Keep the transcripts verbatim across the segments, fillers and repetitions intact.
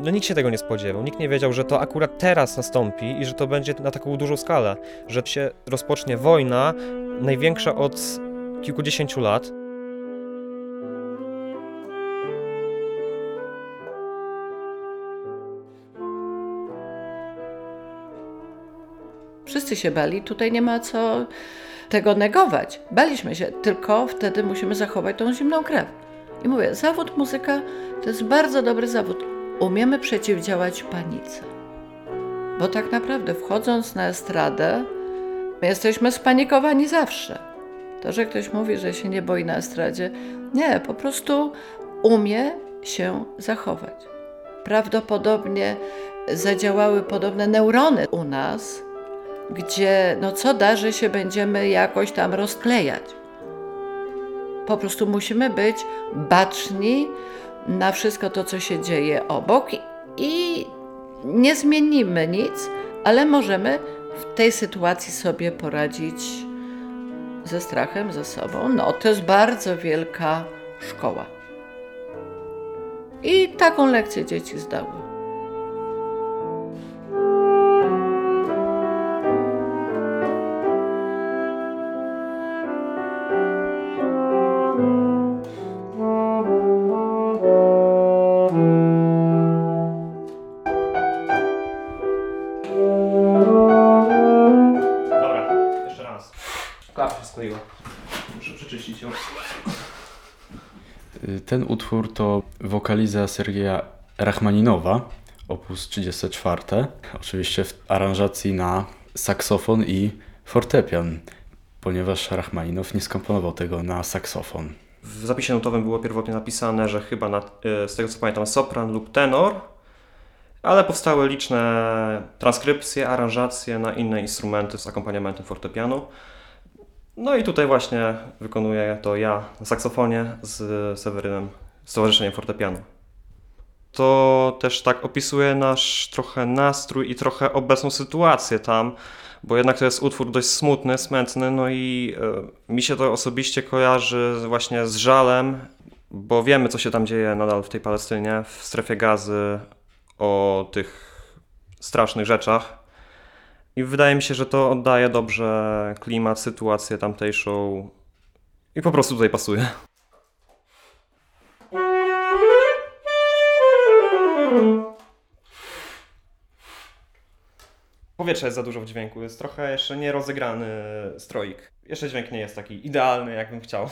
No nikt się tego nie spodziewał, nikt nie wiedział, że to akurat teraz nastąpi i że to będzie na taką dużą skalę, że się rozpocznie wojna największa od kilkudziesięciu lat. Wszyscy się bali, tutaj nie ma co tego negować. Baliśmy się, tylko wtedy musimy zachować tą zimną krew. I mówię, zawód muzyka to jest bardzo dobry zawód. Umiemy przeciwdziałać panice. Bo tak naprawdę wchodząc na estradę, my jesteśmy spanikowani zawsze. To, że ktoś mówi, że się nie boi na estradzie, nie, po prostu umie się zachować. Prawdopodobnie zadziałały podobne neurony u nas, gdzie no co da, że się będziemy jakoś tam rozklejać. Po prostu musimy być baczni na wszystko to, co się dzieje obok i nie zmienimy nic, ale możemy w tej sytuacji sobie poradzić ze strachem, ze sobą. No to jest bardzo wielka szkoła. I taką lekcję dzieci zdały. Klapa się skleiła. Muszę przeczyścić ją. Ten utwór to wokaliza Sergeja Rachmaninowa, opus trzydziesty czwarty. Oczywiście w aranżacji na saksofon i fortepian, ponieważ Rachmaninow nie skomponował tego na saksofon. W zapisie notowym było pierwotnie napisane, że chyba na, z tego co pamiętam sopran lub tenor, ale powstały liczne transkrypcje, aranżacje na inne instrumenty z akompaniamentem fortepianu. No i tutaj właśnie wykonuję to ja na saksofonie z Sewerynem, z Stowarzyszeniem Fortepianu. To też tak opisuje nasz trochę nastrój i trochę obecną sytuację tam, bo jednak to jest utwór dość smutny, smętny, no i y, mi się to osobiście kojarzy właśnie z żalem, bo wiemy, co się tam dzieje nadal w tej Palestynie, w strefie Gazy, o tych strasznych rzeczach. I wydaje mi się, że to oddaje dobrze klimat, sytuację tamtejszą i po prostu tutaj pasuje. Powietrze jest za dużo w dźwięku, jest trochę jeszcze nierozegrany stroik. Jeszcze dźwięk nie jest taki idealny, jakbym chciał.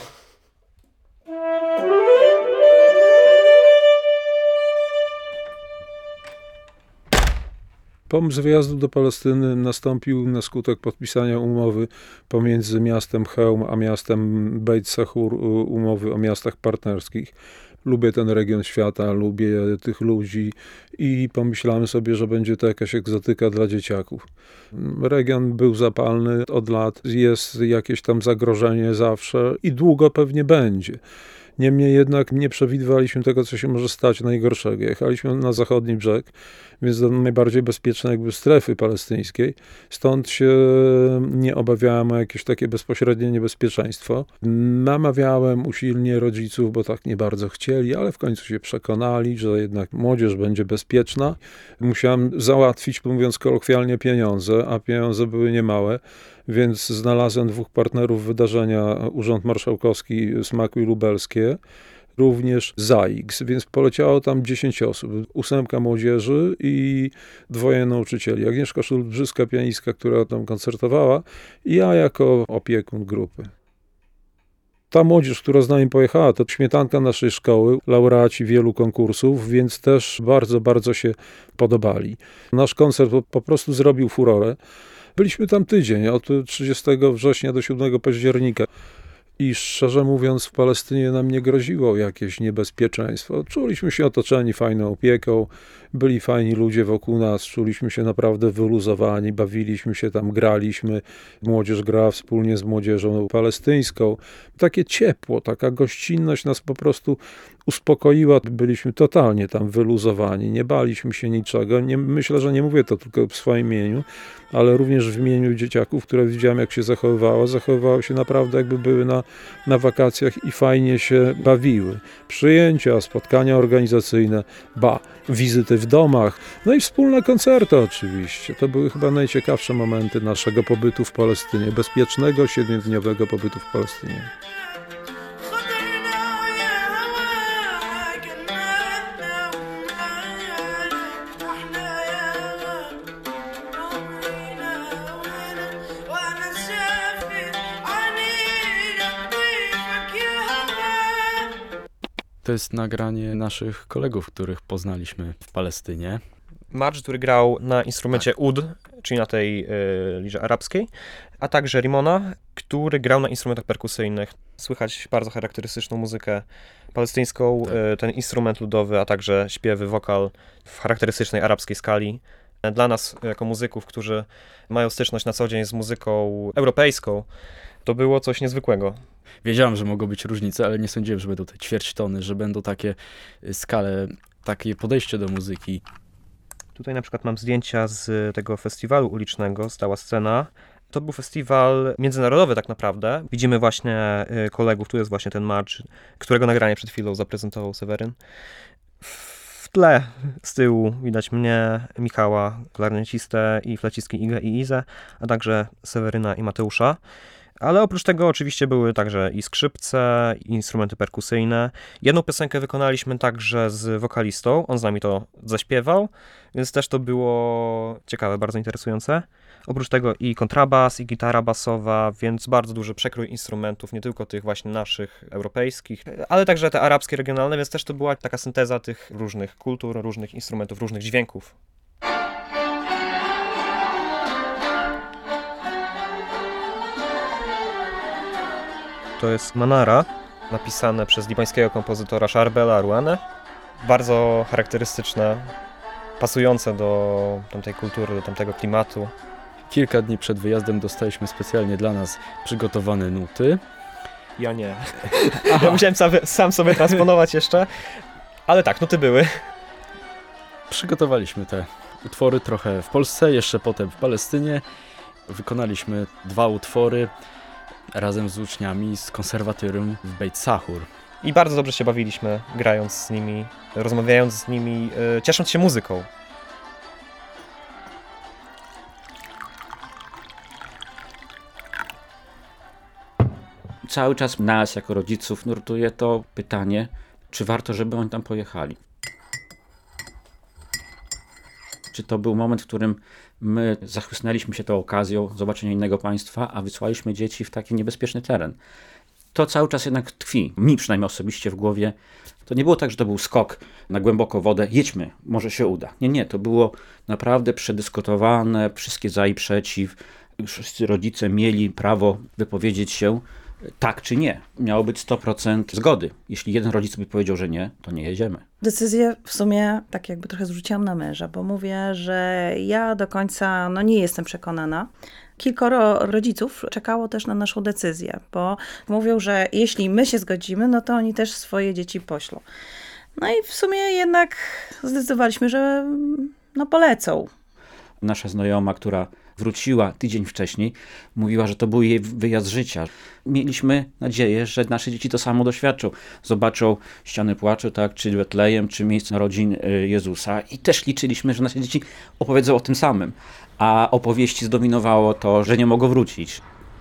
Pomysł wyjazdu do Palestyny nastąpił na skutek podpisania umowy pomiędzy miastem Chełm a miastem Beit Sahur, umowy o miastach partnerskich. Lubię ten region świata, lubię tych ludzi i pomyślałem sobie, że będzie to jakaś egzotyka dla dzieciaków. Region był zapalny od lat, jest jakieś tam zagrożenie zawsze i długo pewnie będzie. Niemniej jednak nie przewidywaliśmy tego, co się może stać najgorszego. Jechaliśmy na zachodni brzeg, więc do najbardziej bezpiecznej jakby strefy palestyńskiej. Stąd się nie obawiałem o jakieś takie bezpośrednie niebezpieczeństwo. Namawiałem usilnie rodziców, bo tak nie bardzo chcieli, ale w końcu się przekonali, że jednak młodzież będzie bezpieczna. Musiałem załatwić, mówiąc kolokwialnie, pieniądze, a pieniądze były niemałe. Więc znalazłem dwóch partnerów wydarzenia, Urząd Marszałkowski Smaku i Lubelskie, również ZAIKS, więc poleciało tam dziesięć osób, ósemka młodzieży i dwoje nauczycieli. Agnieszka Szulbrzyska, pianistka, która tam koncertowała i ja jako opiekun grupy. Ta młodzież, która z nami pojechała, to śmietanka naszej szkoły, laureaci wielu konkursów, więc też bardzo, bardzo się podobali. Nasz koncert po prostu zrobił furorę. Byliśmy tam tydzień, od trzydziestego września do siódmego października. I szczerze mówiąc, w Palestynie nam nie groziło jakieś niebezpieczeństwo. Czuliśmy się otoczeni fajną opieką, byli fajni ludzie wokół nas, czuliśmy się naprawdę wyluzowani, bawiliśmy się tam, graliśmy. Młodzież grała wspólnie z młodzieżą palestyńską. Takie ciepło, taka gościnność nas po prostu uspokoiła. Byliśmy totalnie tam wyluzowani, nie baliśmy się niczego. Nie, myślę, że nie mówię to tylko w swoim imieniu, ale również w imieniu dzieciaków, które widziałem, jak się zachowywało. Zachowywały się naprawdę, jakby były na, na wakacjach i fajnie się bawiły. Przyjęcia, spotkania organizacyjne, ba, wizyty w w domach. No i wspólne koncerty oczywiście. To były chyba najciekawsze momenty naszego pobytu w Palestynie, bezpiecznego, siedmiodniowego pobytu w Palestynie. To jest nagranie naszych kolegów, których poznaliśmy w Palestynie. Marcz, który grał na instrumencie tak. ud, czyli na tej y, lirze arabskiej, a także Rimona, który grał na instrumentach perkusyjnych. Słychać bardzo charakterystyczną muzykę palestyńską, tak. y, ten instrument ludowy, a także śpiewy, wokal w charakterystycznej arabskiej skali. Dla nas, jako muzyków, którzy mają styczność na co dzień z muzyką europejską, to było coś niezwykłego. Wiedziałem, że mogą być różnice, ale nie sądziłem, że będą te ćwierćtony, że będą takie skale, takie podejście do muzyki. Tutaj na przykład mam zdjęcia z tego festiwalu ulicznego, Stała Scena. To był festiwal międzynarodowy tak naprawdę. Widzimy właśnie kolegów, tu jest właśnie ten marcz, którego nagranie przed chwilą zaprezentował Seweryn. W tle z tyłu widać mnie, Michała, klarnecistę i flecistki Igę i Izę, a także Seweryna i Mateusza. Ale oprócz tego oczywiście były także i skrzypce, i instrumenty perkusyjne. Jedną piosenkę wykonaliśmy także z wokalistą, on z nami to zaśpiewał, więc też to było ciekawe, bardzo interesujące. Oprócz tego i kontrabas, i gitara basowa, więc bardzo duży przekrój instrumentów, nie tylko tych właśnie naszych, europejskich, ale także te arabskie, regionalne, więc też to była taka synteza tych różnych kultur, różnych instrumentów, różnych dźwięków. To jest Manara, napisane przez libańskiego kompozytora Sharbela Arouane. Bardzo charakterystyczne, pasujące do tamtej kultury, do tamtego klimatu. Kilka dni przed wyjazdem dostaliśmy specjalnie dla nas przygotowane nuty. Ja nie. Ja musiałem sam, sam sobie transponować jeszcze, ale tak, nuty były. Przygotowaliśmy te utwory trochę w Polsce, jeszcze potem w Palestynie. Wykonaliśmy dwa utwory razem z uczniami z konserwatorium w Beit Sahur. I bardzo dobrze się bawiliśmy, grając z nimi, rozmawiając z nimi, yy, ciesząc się muzyką. Cały czas nas, jako rodziców, nurtuje to pytanie, czy warto, żeby oni tam pojechali. Czy to był moment, w którym my zachłysnęliśmy się tą okazją zobaczenia innego państwa, a wysłaliśmy dzieci w taki niebezpieczny teren. To cały czas jednak tkwi, mi przynajmniej osobiście w głowie. To nie było tak, że to był skok na głęboką wodę, jedźmy, może się uda. Nie, nie, to było naprawdę przedyskutowane, wszystkie za i przeciw. Wszyscy rodzice mieli prawo wypowiedzieć się tak czy nie. Miało być sto procent zgody. Jeśli jeden rodzic by powiedział, że nie, to nie jedziemy. Decyzję w sumie tak jakby trochę zrzuciłam na męża, bo mówię, że ja do końca no nie jestem przekonana. Kilkoro rodziców czekało też na naszą decyzję, bo mówią, że jeśli my się zgodzimy, no to oni też swoje dzieci poślą. No i w sumie jednak zdecydowaliśmy, że no polecą. Nasza znajoma, która wróciła tydzień wcześniej, mówiła, że to był jej wyjazd życia. Mieliśmy nadzieję, że nasze dzieci to samo doświadczą. Zobaczą ściany płaczu, tak, czy Betlejem, czy miejsce narodzin Jezusa i też liczyliśmy, że nasze dzieci opowiedzą o tym samym. A opowieści zdominowało to, że nie mogą wrócić.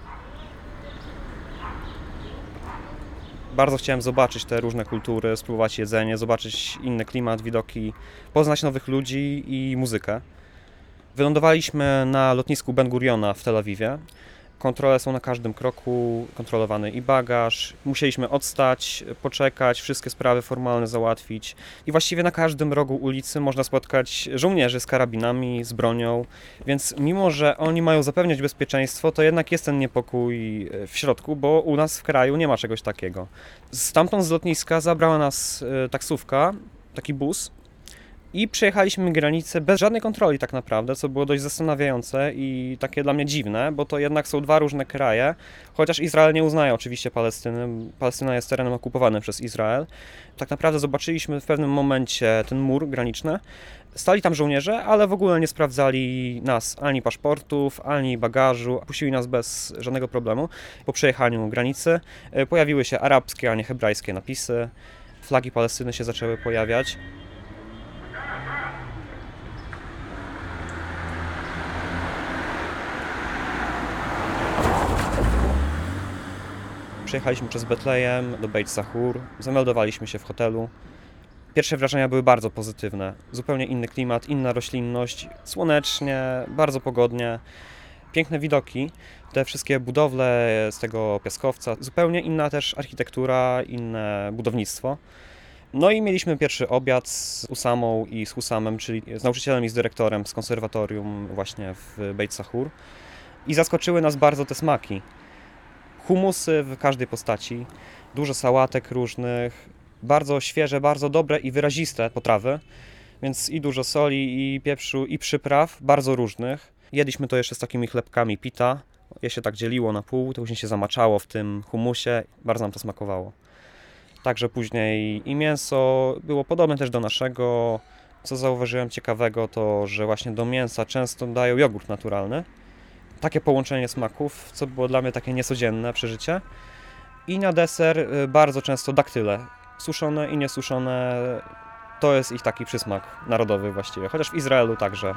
Bardzo chciałem zobaczyć te różne kultury, spróbować jedzenie, zobaczyć inny klimat, widoki, poznać nowych ludzi i muzykę. Wylądowaliśmy na lotnisku Ben Guriona w Tel Awiwie. Kontrole są na każdym kroku, kontrolowany i bagaż. Musieliśmy odstać, poczekać, wszystkie sprawy formalne załatwić. I właściwie na każdym rogu ulicy można spotkać żołnierzy z karabinami, z bronią. Więc mimo, że oni mają zapewniać bezpieczeństwo, to jednak jest ten niepokój w środku, bo u nas w kraju nie ma czegoś takiego. Stamtąd z lotniska zabrała nas taksówka, taki bus. I przejechaliśmy granicę bez żadnej kontroli tak naprawdę, co było dość zastanawiające i takie dla mnie dziwne, bo to jednak są dwa różne kraje, chociaż Izrael nie uznaje oczywiście Palestyny. Palestyna jest terenem okupowanym przez Izrael. Tak naprawdę zobaczyliśmy w pewnym momencie ten mur graniczny. Stali tam żołnierze, ale w ogóle nie sprawdzali nas ani paszportów, ani bagażu. Puścili nas bez żadnego problemu. Po przejechaniu granicy pojawiły się arabskie, a nie hebrajskie napisy. Flagi Palestyny się zaczęły pojawiać. przejechaliśmy przez Betlejem do Beit Sahur, zameldowaliśmy się w hotelu. Pierwsze wrażenia były bardzo pozytywne. Zupełnie inny klimat, inna roślinność, słonecznie, bardzo pogodnie, piękne widoki. Te wszystkie budowle z tego piaskowca, zupełnie inna też architektura, inne budownictwo. No i mieliśmy pierwszy obiad z Usamą i z Husamem, czyli z nauczycielem i z dyrektorem z konserwatorium właśnie w Beit Sahur. I zaskoczyły nas bardzo te smaki. Humusy w każdej postaci, dużo sałatek różnych, bardzo świeże, bardzo dobre i wyraziste potrawy, więc i dużo soli, i pieprzu, i przypraw, bardzo różnych. Jedliśmy to jeszcze z takimi chlebkami pita, je się tak dzieliło na pół, to później się zamaczało w tym humusie, bardzo nam to smakowało. Także później i mięso było podobne też do naszego. Co zauważyłem ciekawego, to że właśnie do mięsa często dają jogurt naturalny. Takie połączenie smaków, co było dla mnie takie niecodzienne przeżycie. I na deser bardzo często daktyle, suszone i niesuszone. To jest ich taki przysmak narodowy właściwie, chociaż w Izraelu także.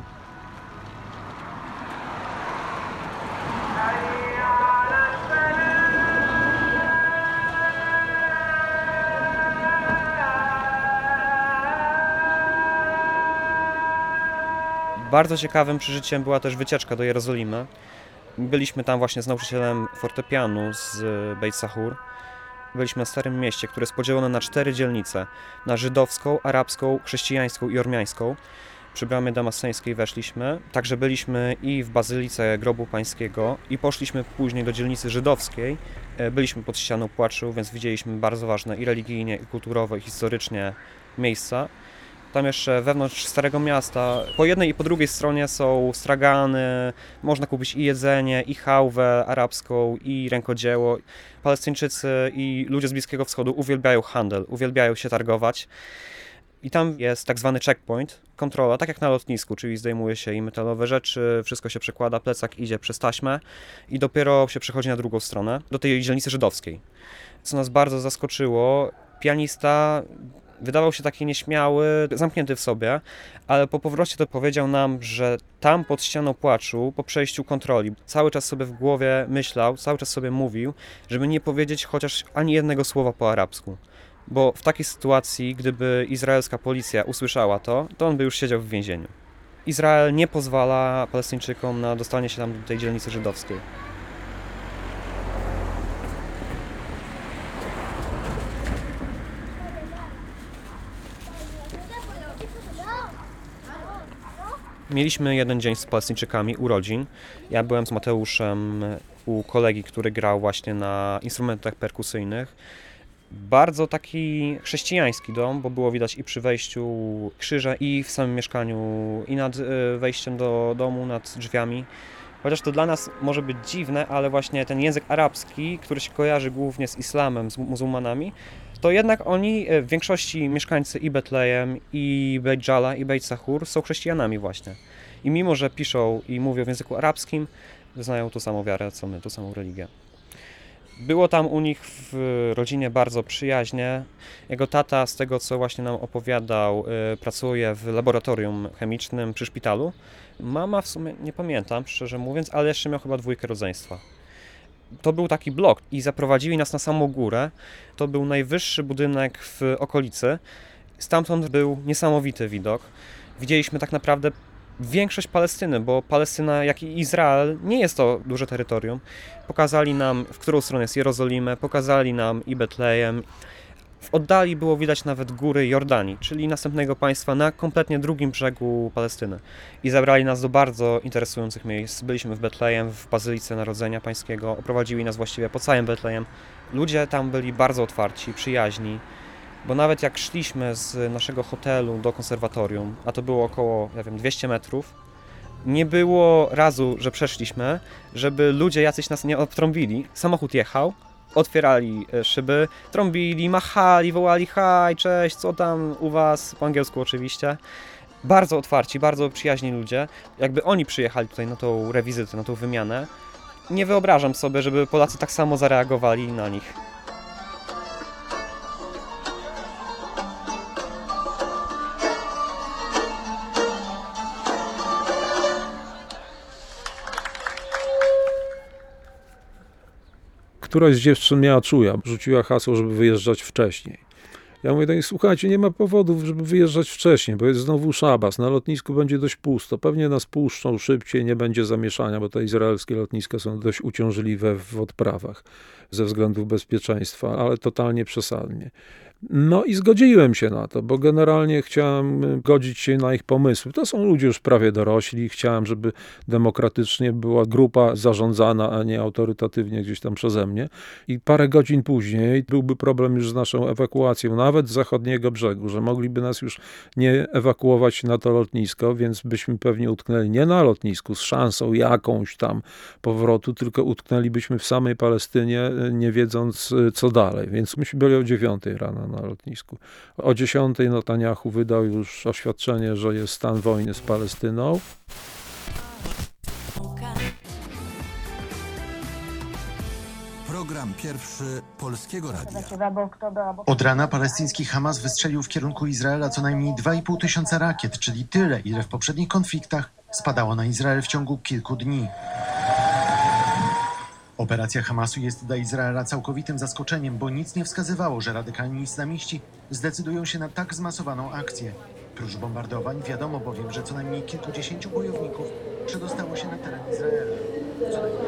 Bardzo ciekawym przeżyciem była też wycieczka do Jerozolimy. Byliśmy tam właśnie z nauczycielem fortepianu z Beit Sahur. Byliśmy na Starym Mieście, które jest podzielone na cztery dzielnice. Na żydowską, arabską, chrześcijańską i ormiańską. Przy bramie damasceńskiej weszliśmy. Także byliśmy i w Bazylice Grobu Pańskiego i poszliśmy później do dzielnicy żydowskiej. Byliśmy pod ścianą płaczu, więc widzieliśmy bardzo ważne i religijnie, i kulturowo, i historycznie miejsca. Tam jeszcze wewnątrz Starego Miasta, po jednej i po drugiej stronie są stragany, można kupić i jedzenie, i chałwę arabską, i rękodzieło. Palestyńczycy i ludzie z Bliskiego Wschodu uwielbiają handel, uwielbiają się targować. I tam jest tak zwany checkpoint, kontrola, tak jak na lotnisku, czyli zdejmuje się i metalowe rzeczy, wszystko się przekłada, plecak idzie przez taśmę i dopiero się przechodzi na drugą stronę, do tej dzielnicy żydowskiej. Co nas bardzo zaskoczyło, pianista wydawał się taki nieśmiały, zamknięty w sobie, ale po powrocie to powiedział nam, że tam pod ścianą płaczu, po przejściu kontroli, cały czas sobie w głowie myślał, cały czas sobie mówił, żeby nie powiedzieć chociaż ani jednego słowa po arabsku. Bo w takiej sytuacji, gdyby izraelska policja usłyszała to, to on by już siedział w więzieniu. Izrael nie pozwala Palestyńczykom na dostanie się tam do tej dzielnicy żydowskiej. Mieliśmy jeden dzień z Palestyńczykami, urodzin. Ja byłem z Mateuszem u kolegi, który grał właśnie na instrumentach perkusyjnych. Bardzo taki chrześcijański dom, bo było widać i przy wejściu krzyże, i w samym mieszkaniu, i nad wejściem do domu, nad drzwiami. Chociaż to dla nas może być dziwne, ale właśnie ten język arabski, który się kojarzy głównie z islamem, z muzułmanami, to jednak oni, w większości mieszkańcy i Betlejem, i Beit Jala, i Beit Sahur są chrześcijanami właśnie. I mimo, że piszą i mówią w języku arabskim, wyznają tą samą wiarę, co my, tą samą religię. Było tam u nich w rodzinie bardzo przyjaźnie. Jego tata, z tego co właśnie nam opowiadał, pracuje w laboratorium chemicznym przy szpitalu. Mama w sumie nie pamiętam, szczerze mówiąc, ale jeszcze miał chyba dwójkę rodzeństwa. To był taki blok i zaprowadzili nas na samą górę. To był najwyższy budynek w okolicy. Stamtąd był niesamowity widok. Widzieliśmy tak naprawdę większość Palestyny, bo Palestyna, jak i Izrael, nie jest to duże terytorium. Pokazali nam, w którą stronę jest Jerozolimę, pokazali nam i Betlejem. W oddali było widać nawet góry Jordanii, czyli następnego państwa na kompletnie drugim brzegu Palestyny. I zabrali nas do bardzo interesujących miejsc. Byliśmy w Betlejem, w Bazylice Narodzenia Pańskiego, oprowadzili nas właściwie po całym Betlejem. Ludzie tam byli bardzo otwarci, przyjaźni, bo nawet jak szliśmy z naszego hotelu do konserwatorium, a to było około, ja wiem, dwieście metrów, nie było razu, że przeszliśmy, żeby ludzie jacyś nas nie odtrąbili. Samochód jechał, otwierali szyby, trąbili, machali, wołali haj, cześć, co tam u was, po angielsku oczywiście. Bardzo otwarci, bardzo przyjaźni ludzie. Jakby oni przyjechali tutaj na tą rewizytę, na tą wymianę, nie wyobrażam sobie, żeby Polacy tak samo zareagowali na nich. któraś z dziewczyn miała czuja, rzuciła hasło, żeby wyjeżdżać wcześniej. Ja mówię, tak, słuchajcie, nie ma powodów, żeby wyjeżdżać wcześniej, bo jest znowu szabas, na lotnisku będzie dość pusto, pewnie nas puszczą szybciej, nie będzie zamieszania, bo te izraelskie lotniska są dość uciążliwe w odprawach ze względów bezpieczeństwa, ale totalnie przesadnie. No i zgodziłem się na to, bo generalnie chciałem godzić się na ich pomysły. To są ludzie już prawie dorośli, chciałem, żeby demokratycznie była grupa zarządzana, a nie autorytatywnie gdzieś tam przeze mnie. I parę godzin później byłby problem już z naszą ewakuacją, nawet z zachodniego brzegu, że mogliby nas już nie ewakuować na to lotnisko, więc byśmy pewnie utknęli nie na lotnisku z szansą jakąś tam powrotu, tylko utknęlibyśmy w samej Palestynie, nie wiedząc co dalej. Więc myśmy byli o dziewiątej rano na lotnisku. O dziesiątej Netanjahu wydał już oświadczenie, że jest stan wojny z Palestyną. Program pierwszy Polskiego Radia. Od rana palestyński Hamas wystrzelił w kierunku Izraela co najmniej dwa i pół tysiąca rakiet, czyli tyle, ile w poprzednich konfliktach spadało na Izrael w ciągu kilku dni. Operacja Hamasu jest dla Izraela całkowitym zaskoczeniem, bo nic nie wskazywało, że radykalni islamiści zdecydują się na tak zmasowaną akcję. Prócz bombardowań wiadomo bowiem, że co najmniej kilkudziesięciu bojowników przedostało się na teren Izraela. Co najmniej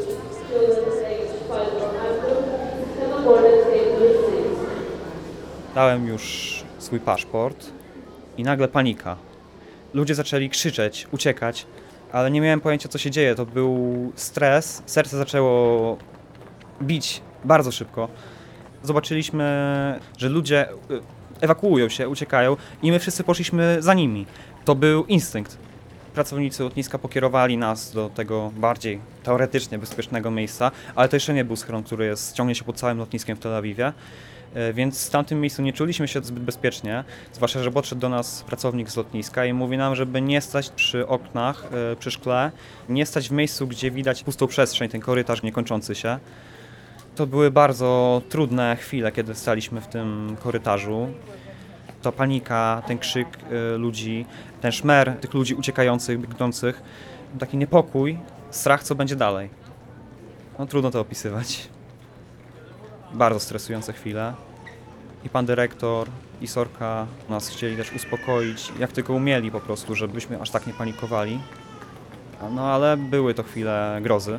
Dałem już swój paszport i nagle panika. Ludzie zaczęli krzyczeć, uciekać, ale nie miałem pojęcia, co się dzieje. To był stres, serce zaczęło bić bardzo szybko. Zobaczyliśmy, że ludzie ewakuują się, uciekają i my wszyscy poszliśmy za nimi. To był instynkt. Pracownicy lotniska pokierowali nas do tego bardziej teoretycznie bezpiecznego miejsca, ale to jeszcze nie był schron, który jest, ciągnie się pod całym lotniskiem w Tel Awiwie. Więc w tamtym miejscu nie czuliśmy się zbyt bezpiecznie, zwłaszcza, że podszedł do nas pracownik z lotniska i mówi nam, żeby nie stać przy oknach, przy szkle, nie stać w miejscu, gdzie widać pustą przestrzeń, ten korytarz niekończący się. To były bardzo trudne chwile, kiedy staliśmy w tym korytarzu. Ta panika, ten krzyk ludzi, ten szmer tych ludzi uciekających, biegnących, taki niepokój, strach, co będzie dalej. No trudno to opisywać. Bardzo stresujące chwile. I pan dyrektor, i Sorka nas chcieli też uspokoić, jak tylko umieli po prostu, żebyśmy aż tak nie panikowali. No ale były to chwile grozy.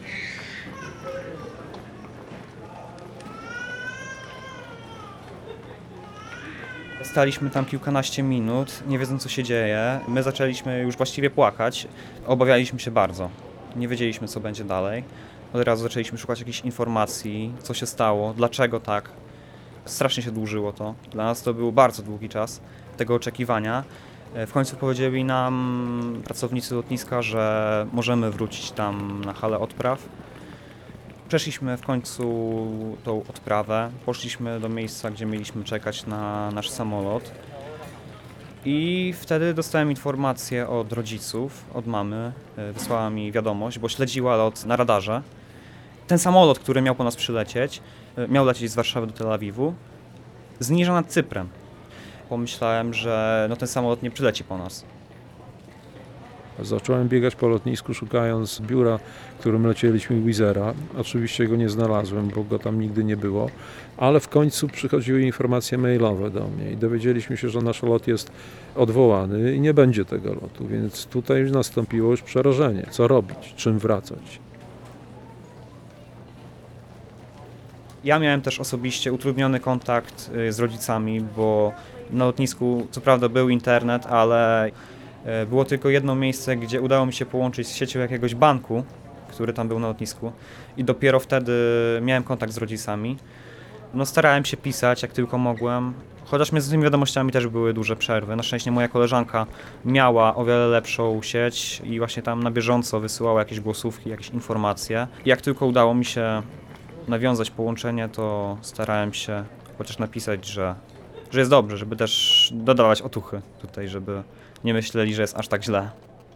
Staliśmy tam kilkanaście minut, nie wiedząc co się dzieje. My zaczęliśmy już właściwie płakać. Obawialiśmy się bardzo. Nie wiedzieliśmy co będzie dalej. Od razu zaczęliśmy szukać jakichś informacji, co się stało, dlaczego tak. Strasznie się dłużyło to. Dla nas to był bardzo długi czas tego oczekiwania. W końcu powiedzieli nam pracownicy lotniska, że możemy wrócić tam na halę odpraw. Przeszliśmy w końcu tą odprawę, poszliśmy do miejsca, gdzie mieliśmy czekać na nasz samolot. I wtedy dostałem informację od rodziców, od mamy, wysłała mi wiadomość, bo śledziła lot na radarze. Ten samolot, który miał po nas przylecieć, miał lecieć z Warszawy do Tel Awiwu, zniża nad Cyprem. Pomyślałem, że no ten samolot nie przyleci po nas. Zacząłem biegać po lotnisku, szukając biura, w którym lecieliśmy Wizera. Oczywiście go nie znalazłem, bo go tam nigdy nie było, ale w końcu przychodziły informacje mailowe do mnie i dowiedzieliśmy się, że nasz lot jest odwołany i nie będzie tego lotu, więc tutaj nastąpiło już przerażenie. Co robić? Czym wracać? Ja miałem też osobiście utrudniony kontakt z rodzicami, bo na lotnisku co prawda był internet, ale było tylko jedno miejsce, gdzie udało mi się połączyć z siecią jakiegoś banku, który tam był na lotnisku i dopiero wtedy miałem kontakt z rodzicami. No starałem się pisać jak tylko mogłem, chociaż między tymi wiadomościami też były duże przerwy. Na szczęście moja koleżanka miała o wiele lepszą sieć i właśnie tam na bieżąco wysyłała jakieś głosówki, jakieś informacje. Jak tylko udało mi się nawiązać połączenie, to starałem się chociaż napisać, że, że jest dobrze, żeby też dodawać otuchy tutaj, żeby nie myśleli, że jest aż tak źle.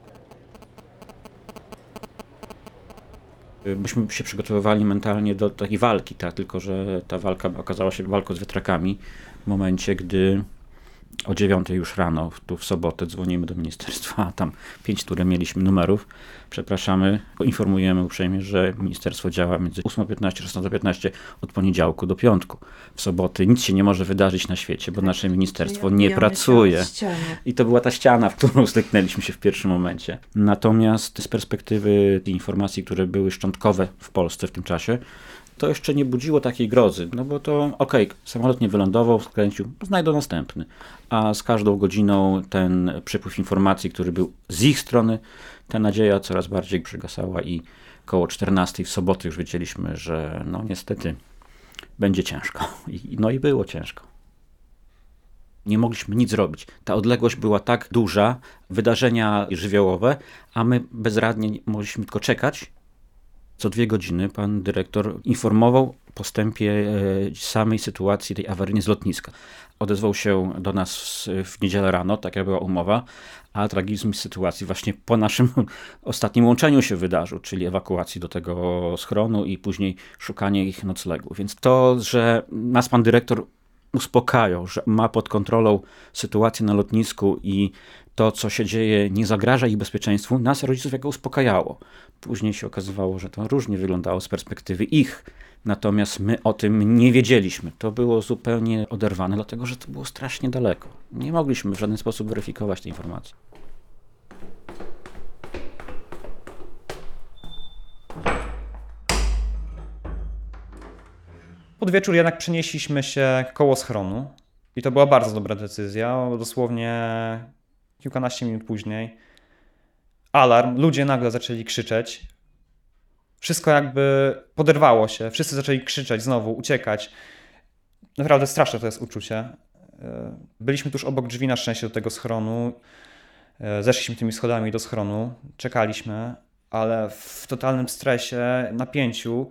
Myśmy się przygotowywali mentalnie do takiej walki, tak? Tylko że ta walka okazała się walką z wiatrakami w momencie, gdy o dziewiątej już rano, tu w sobotę dzwonimy do ministerstwa, a tam pięć, które mieliśmy numerów. Przepraszamy, informujemy uprzejmie, że ministerstwo działa między ósma piętnaście, szesnasta piętnaście od poniedziałku do piątku. W soboty nic się nie może wydarzyć na świecie, bo nasze ministerstwo nie pracuje. I to była ta ściana, w którą styknęliśmy się w pierwszym momencie. Natomiast z perspektywy informacji, które były szczątkowe w Polsce w tym czasie, to jeszcze nie budziło takiej grozy, no bo to okej, okay, samolot nie wylądował, skręcił, znajdą następny. A z każdą godziną ten przepływ informacji, który był z ich strony, ta nadzieja coraz bardziej przygasała i koło czternastej w sobotę już wiedzieliśmy, że no niestety będzie ciężko. I, no i było ciężko. Nie mogliśmy nic zrobić. Ta odległość była tak duża, wydarzenia żywiołowe, a my bezradnie mogliśmy tylko czekać. Co dwie godziny pan dyrektor informował o postępie samej sytuacji tej awaryjnej z lotniska. Odezwał się do nas w niedzielę rano, tak jak była umowa, a tragizm sytuacji właśnie po naszym ostatnim łączeniu się wydarzył, czyli ewakuacji do tego schronu i później szukanie ich noclegu. Więc to, że nas pan dyrektor uspokajał, że ma pod kontrolą sytuację na lotnisku i to, co się dzieje, nie zagraża ich bezpieczeństwu, nas, rodziców, jako uspokajało. Później się okazywało, że to różnie wyglądało z perspektywy ich, natomiast my o tym nie wiedzieliśmy. To było zupełnie oderwane, dlatego że to było strasznie daleko. Nie mogliśmy w żaden sposób weryfikować tej informacji. Pod wieczór jednak przenieśliśmy się koło schronu i to była bardzo dobra decyzja, bo dosłownie kilkanaście minut później alarm, ludzie nagle zaczęli krzyczeć. Wszystko jakby poderwało się, wszyscy zaczęli krzyczeć znowu, uciekać. Naprawdę straszne to jest uczucie. Byliśmy tuż obok drzwi na szczęście do tego schronu. Zeszliśmy tymi schodami do schronu, czekaliśmy, ale w totalnym stresie, napięciu.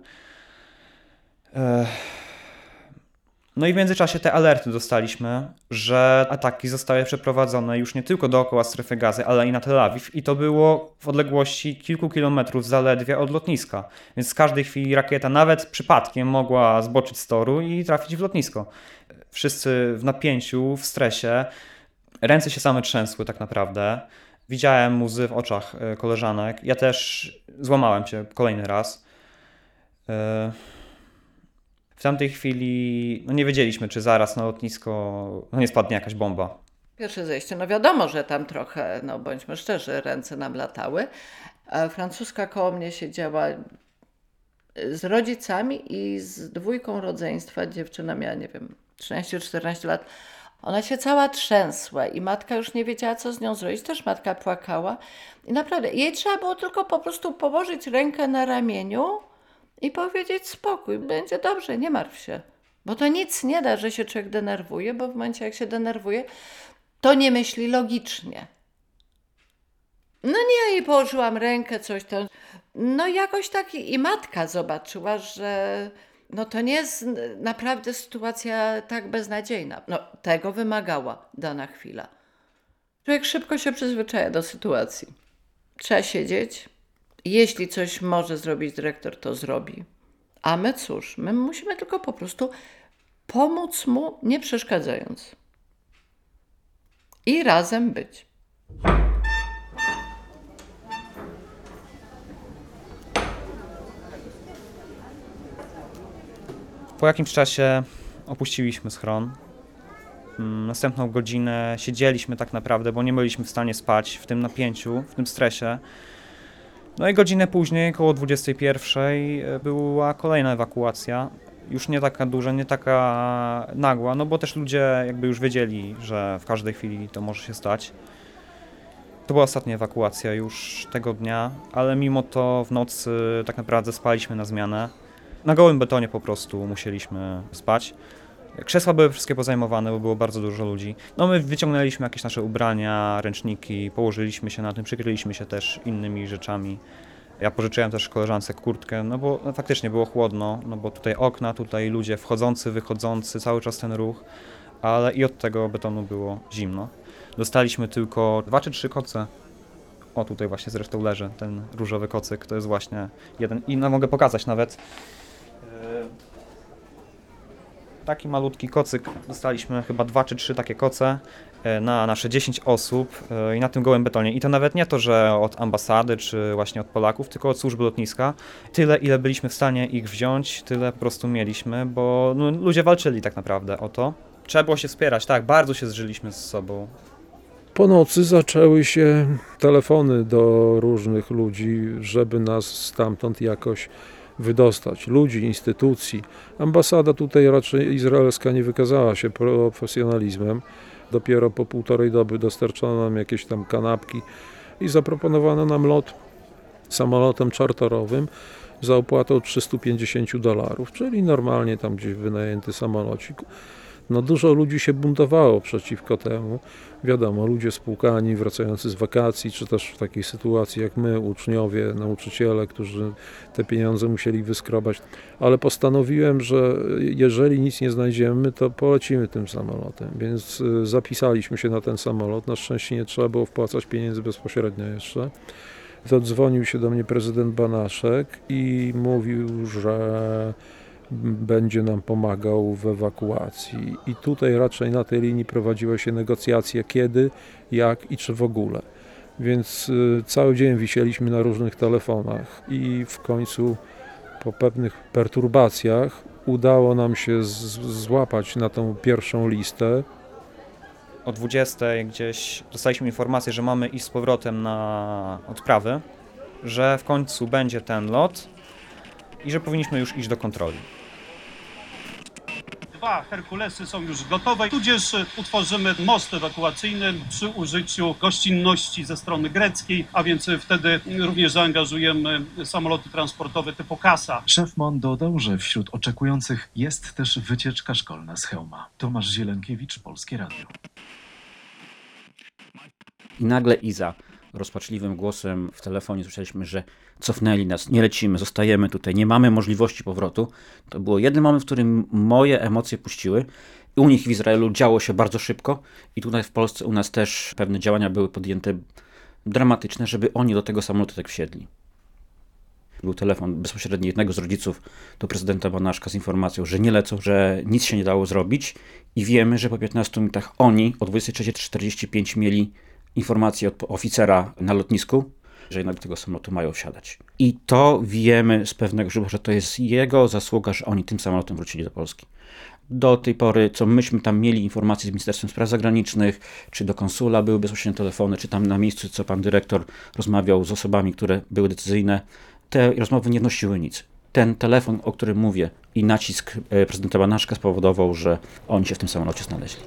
No i w międzyczasie te alerty dostaliśmy, że ataki zostały przeprowadzone już nie tylko dookoła strefy Gazy, ale i na Tel Awiw i to było w odległości kilku kilometrów zaledwie od lotniska. Więc z każdej chwili rakieta nawet przypadkiem mogła zboczyć z toru i trafić w lotnisko. Wszyscy w napięciu, w stresie, ręce się same trzęsły tak naprawdę. Widziałem łzy w oczach koleżanek. Ja też złamałem się kolejny raz. W tamtej chwili no nie wiedzieliśmy, czy zaraz na lotnisko no nie spadnie jakaś bomba. Pierwsze zejście, no wiadomo, że tam trochę, no bądźmy szczerzy, ręce nam latały. A francuska koło mnie siedziała z rodzicami i z dwójką rodzeństwa. Dziewczyna miała, nie wiem, trzynaście czternaście lat. Ona się cała trzęsła i matka już nie wiedziała, co z nią zrobić. Też matka płakała. I naprawdę, jej trzeba było tylko po prostu położyć rękę na ramieniu i powiedzieć spokój, będzie dobrze, nie martw się. Bo to nic nie da, że się człowiek denerwuje, bo w momencie jak się denerwuje, to nie myśli logicznie. No nie, ja jej położyłam rękę, coś tam. No jakoś tak i matka zobaczyła, że no to nie jest naprawdę sytuacja tak beznadziejna. No tego wymagała dana chwila. Człowiek szybko się przyzwyczaja do sytuacji. Trzeba siedzieć. Jeśli coś może zrobić dyrektor, to zrobi. A my cóż, my musimy tylko po prostu pomóc mu, nie przeszkadzając. I razem być. Po jakimś czasie opuściliśmy schron. Następną godzinę siedzieliśmy tak naprawdę, bo nie byliśmy w stanie spać w tym napięciu, w tym stresie. No i godzinę później, koło dwudziestej pierwszej, była kolejna ewakuacja. Już nie taka duża, nie taka nagła, no bo też ludzie jakby już wiedzieli, że w każdej chwili to może się stać. To była ostatnia ewakuacja już tego dnia, ale mimo to w nocy tak naprawdę spaliśmy na zmianę. Na gołym betonie po prostu musieliśmy spać. Krzesła były wszystkie pozajmowane, bo było bardzo dużo ludzi. No my wyciągnęliśmy jakieś nasze ubrania, ręczniki, położyliśmy się na tym, przykryliśmy się też innymi rzeczami. Ja pożyczyłem też koleżance kurtkę, no bo no, faktycznie było chłodno, no bo tutaj okna, tutaj ludzie wchodzący, wychodzący, cały czas ten ruch, ale i od tego betonu było zimno. Dostaliśmy tylko dwa czy trzy koce. O, tutaj właśnie zresztą leży ten różowy kocyk, to jest właśnie jeden i no mogę pokazać nawet. Taki malutki kocyk, dostaliśmy chyba dwa czy trzy takie koce na nasze dziesięć osób i na tym gołym betonie. I to nawet nie to, że od ambasady czy właśnie od Polaków, tylko od służby lotniska. Tyle, ile byliśmy w stanie ich wziąć, tyle po prostu mieliśmy, bo no, ludzie walczyli tak naprawdę o to. Trzeba było się wspierać, tak, bardzo się zżyliśmy z sobą. Po nocy zaczęły się telefony do różnych ludzi, żeby nas stamtąd jakoś wydostać. Ludzi, instytucji. Ambasada tutaj raczej izraelska nie wykazała się profesjonalizmem. Dopiero po półtorej doby dostarczono nam jakieś tam kanapki i zaproponowano nam lot samolotem czarterowym za opłatą trzysta pięćdziesiąt dolarów, czyli normalnie tam gdzieś wynajęty samolocik. No dużo ludzi się buntowało przeciwko temu. Wiadomo, ludzie spłukani, wracający z wakacji, czy też w takiej sytuacji jak my, uczniowie, nauczyciele, którzy te pieniądze musieli wyskrobać. Ale postanowiłem, że jeżeli nic nie znajdziemy, to polecimy tym samolotem. Więc zapisaliśmy się na ten samolot. Na szczęście nie trzeba było wpłacać pieniędzy bezpośrednio jeszcze. Zadzwonił się do mnie prezydent Banaszek i mówił, że będzie nam pomagał w ewakuacji. I tutaj raczej na tej linii prowadziły się negocjacje kiedy, jak i czy w ogóle. Więc cały dzień wisieliśmy na różnych telefonach i w końcu po pewnych perturbacjach udało nam się z- złapać na tą pierwszą listę. O dwudziestej gdzieś dostaliśmy informację, że mamy iść z powrotem na odprawy, że w końcu będzie ten lot i że powinniśmy już iść do kontroli. Dwa Herkulesy są już gotowe, tudzież utworzymy most ewakuacyjny przy użyciu gościnności ze strony greckiej, a więc wtedy również zaangażujemy samoloty transportowe typu Kasa. Szef M O N dodał, że wśród oczekujących jest też wycieczka szkolna z Chełma. Tomasz Zielenkiewicz, Polskie Radio. I nagle Iza rozpaczliwym głosem w telefonie słyszeliśmy, że cofnęli nas, nie lecimy, zostajemy tutaj, nie mamy możliwości powrotu. To było jeden moment, w którym moje emocje puściły. U nich w Izraelu działo się bardzo szybko i tutaj w Polsce u nas też pewne działania były podjęte dramatyczne, żeby oni do tego samolotu tak wsiedli. Był telefon bezpośredni jednego z rodziców do prezydenta Banaszka z informacją, że nie lecą, że nic się nie dało zrobić i wiemy, że po piętnastu minutach oni o dwudziestej trzeciej czterdzieści pięć mieli informację od oficera na lotnisku, że jednak do tego samolotu mają wsiadać. I to wiemy z pewnego źródła, że to jest jego zasługa, że oni tym samolotem wrócili do Polski. Do tej pory, co myśmy tam mieli informacje z Ministerstwem Spraw Zagranicznych, czy do konsula były bezpośrednio telefony, czy tam na miejscu, co pan dyrektor rozmawiał z osobami, które były decyzyjne, te rozmowy nie wnosiły nic. Ten telefon, o którym mówię, i nacisk prezydenta Banaszka spowodował, że oni się w tym samolocie znaleźli.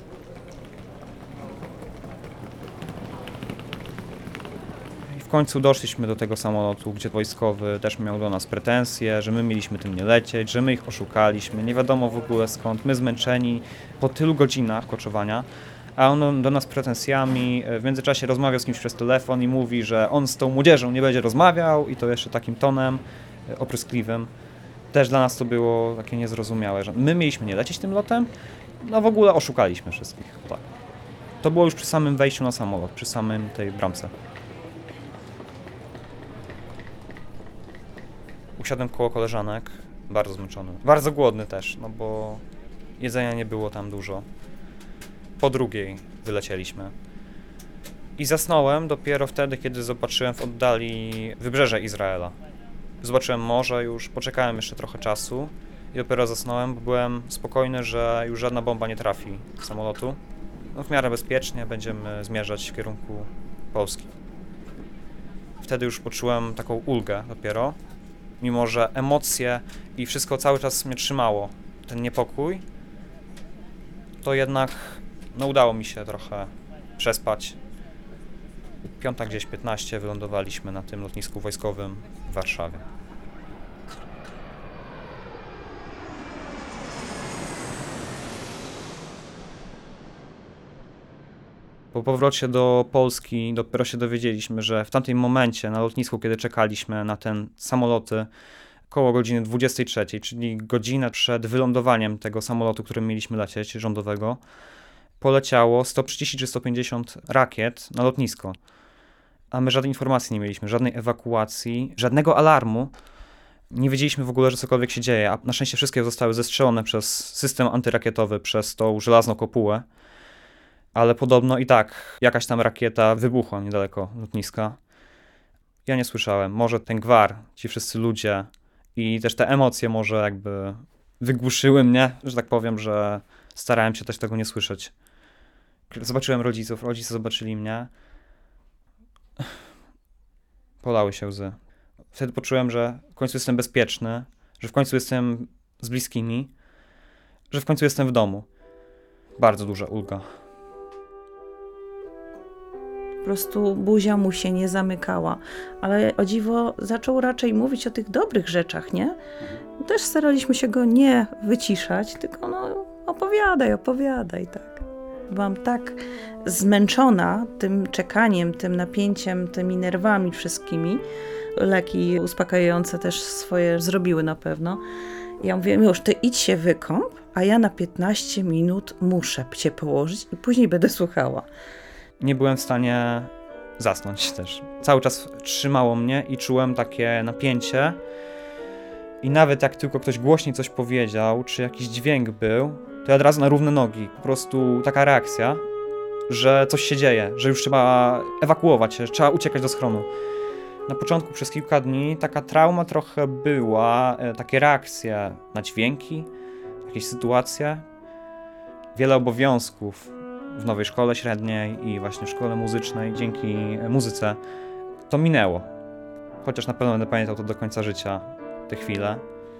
W końcu doszliśmy do tego samolotu, gdzie wojskowy też miał do nas pretensje, że my mieliśmy tym nie lecieć, że my ich oszukaliśmy, nie wiadomo w ogóle skąd, my zmęczeni po tylu godzinach koczowania, a on do nas pretensjami w międzyczasie rozmawiał z kimś przez telefon i mówi, że on z tą młodzieżą nie będzie rozmawiał i to jeszcze takim tonem opryskliwym. Też dla nas to było takie niezrozumiałe, że my mieliśmy nie lecieć tym lotem, no w ogóle oszukaliśmy wszystkich. Tak. To było już przy samym wejściu na samolot, przy samym tej bramce. Usiadłem koło koleżanek, bardzo zmęczony, bardzo głodny też, no bo jedzenia nie było tam dużo. Po drugiej wylecieliśmy. I zasnąłem dopiero wtedy, kiedy zobaczyłem w oddali wybrzeże Izraela. Zobaczyłem morze już, poczekałem jeszcze trochę czasu i dopiero zasnąłem, bo byłem spokojny, że już żadna bomba nie trafi z samolotu. No w miarę bezpiecznie będziemy zmierzać w kierunku Polski. Wtedy już poczułem taką ulgę dopiero. Mimo że emocje i wszystko cały czas mnie trzymało, ten niepokój, to jednak no, udało mi się trochę przespać. Piąta gdzieś piętnaście wylądowaliśmy na tym lotnisku wojskowym w Warszawie. Po powrocie do Polski dopiero się dowiedzieliśmy, że w tamtym momencie na lotnisku, kiedy czekaliśmy na ten samoloty, koło godziny dwudziestej trzeciej, czyli godzinę przed wylądowaniem tego samolotu, którym mieliśmy lecieć, rządowego, poleciało sto trzydzieści czy sto pięćdziesiąt rakiet na lotnisko. A my żadnej informacji nie mieliśmy, żadnej ewakuacji, żadnego alarmu. Nie wiedzieliśmy w ogóle, że cokolwiek się dzieje, a na szczęście wszystkie zostały zestrzelone przez system antyrakietowy, przez tą żelazną kopułę. Ale podobno i tak jakaś tam rakieta wybuchła niedaleko lotniska. Ja nie słyszałem. Może ten gwar, ci wszyscy ludzie i też te emocje może jakby wygłuszyły mnie, że tak powiem, że starałem się też tego nie słyszeć. Zobaczyłem rodziców, rodzice zobaczyli mnie. Polały się łzy. Wtedy poczułem, że w końcu jestem bezpieczny, że w końcu jestem z bliskimi, że w końcu jestem w domu. Bardzo duża ulga. Po prostu buzia mu się nie zamykała. Ale o dziwo zaczął raczej mówić o tych dobrych rzeczach, nie? Też staraliśmy się go nie wyciszać, tylko no opowiadaj, opowiadaj, tak. Byłam tak zmęczona tym czekaniem, tym napięciem, tymi nerwami wszystkimi. Leki uspokajające też swoje zrobiły na pewno. Ja mówię, już ty idź się wykąp, a ja na piętnaście minut muszę cię położyć i później będę słuchała. Nie byłem w stanie zasnąć też. Cały czas trzymało mnie i czułem takie napięcie. I nawet jak tylko ktoś głośniej coś powiedział, czy jakiś dźwięk był, to ja od razu na równe nogi. Po prostu taka reakcja, że coś się dzieje, że już trzeba ewakuować się, trzeba uciekać do schronu. Na początku przez kilka dni taka trauma trochę była, takie reakcje na dźwięki, jakieś sytuacje. Wiele obowiązków w nowej szkole średniej i właśnie w szkole muzycznej dzięki muzyce to minęło. Chociaż na pewno będę pamiętał to do końca życia, te chwile.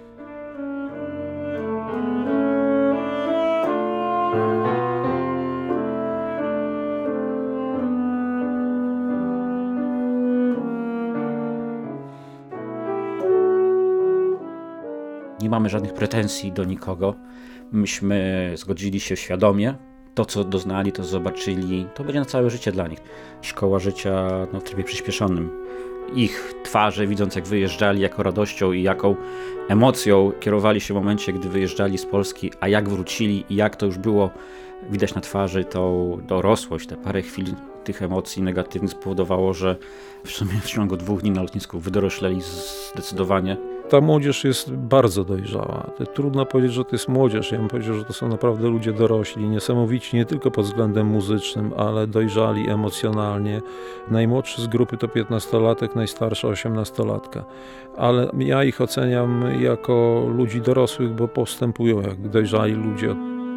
Nie mamy żadnych pretensji do nikogo. Myśmy zgodzili się świadomie. To, co doznali, to zobaczyli, to będzie na całe życie dla nich. Szkoła życia no, w trybie przyspieszonym. Ich twarze, widząc jak wyjeżdżali, jaką radością i jaką emocją kierowali się w momencie, gdy wyjeżdżali z Polski, a jak wrócili i jak to już było widać na twarzy, tą dorosłość, te parę chwil tych emocji negatywnych spowodowało, że w sumie w ciągu dwóch dni na lotnisku wydorośleli zdecydowanie. Ta młodzież jest bardzo dojrzała. Trudno powiedzieć, że to jest młodzież. Ja bym powiedział, że to są naprawdę ludzie dorośli, niesamowici nie tylko pod względem muzycznym, ale dojrzali emocjonalnie. Najmłodszy z grupy to piętnastolatek, najstarsza osiemnastolatka. Ale ja ich oceniam jako ludzi dorosłych, bo postępują jak dojrzali ludzie.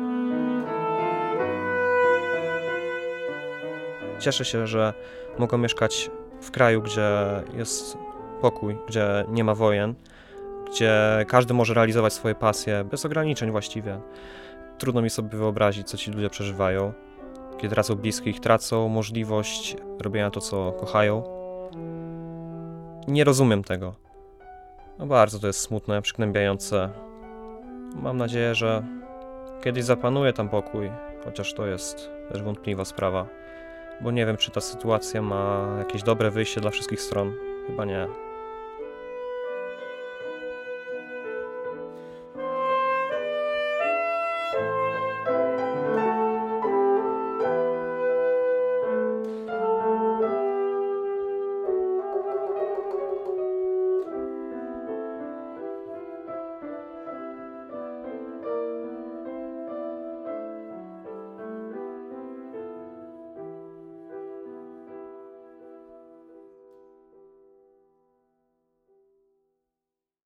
Cieszę się, że mogę mieszkać w kraju, gdzie jest pokój, gdzie nie ma wojen, gdzie każdy może realizować swoje pasje bez ograniczeń właściwie. Trudno mi sobie wyobrazić, co ci ludzie przeżywają, kiedy tracą bliskich, tracą możliwość robienia to, co kochają. Nie rozumiem tego. No bardzo to jest smutne, przygnębiające. Mam nadzieję, że kiedyś zapanuje tam pokój, chociaż to jest też wątpliwa sprawa, bo nie wiem, czy ta sytuacja ma jakieś dobre wyjście dla wszystkich stron. Chyba nie.